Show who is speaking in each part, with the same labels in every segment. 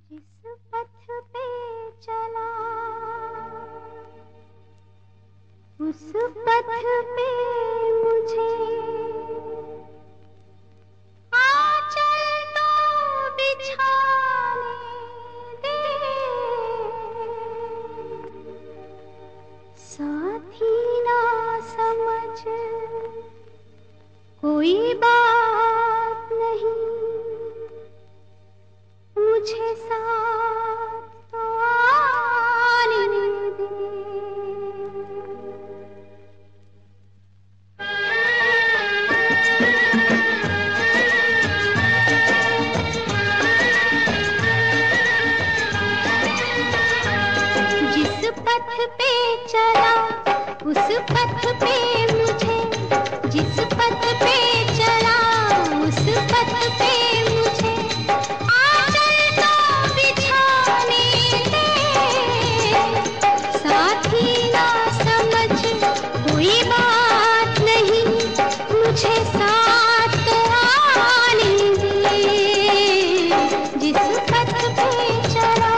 Speaker 1: जिस पथ पे चला उस पथ पे मुझे आंचल तो बिछाने दे, साथी ना समझ कोई बात नहीं, मुझे साथ तो आने दे। जिस पथ पे चला उस पथ पे मुझे, जिस पथ पे चला उस पथ पे मुझे आंचल तो बिछाने दे, साथी ना समझ कोई बात नहीं, मुझे साथ तो आने दे। जिस पथ पे चला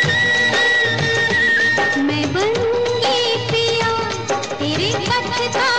Speaker 1: मैं बनूंगी पिया तेरे पथ का